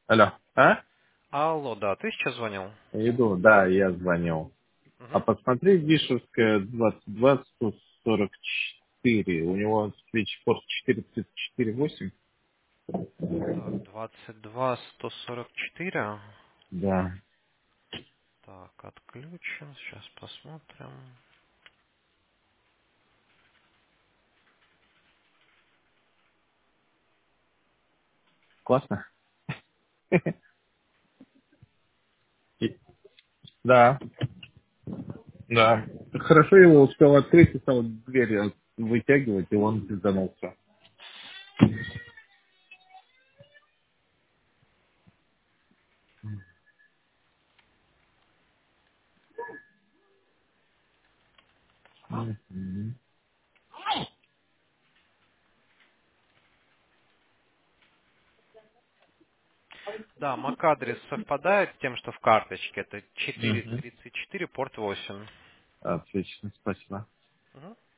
Алло. А? Алло, да, ты сейчас звонил? Иду, да, я звонил. А Угу. посмотри, Вишевская 22-144. У него свечпорт 434-8. Так, 22 144. Да. Так, отключим. Сейчас посмотрим. Классно? Да, да. Хорошо его успел открыть и стал дверь вытягивать, и он пизданулся. Мгм. Да, MAC-адрес совпадает с тем, что в карточке. Это Мгм. 434, порт 8. Отлично, спасибо. Угу.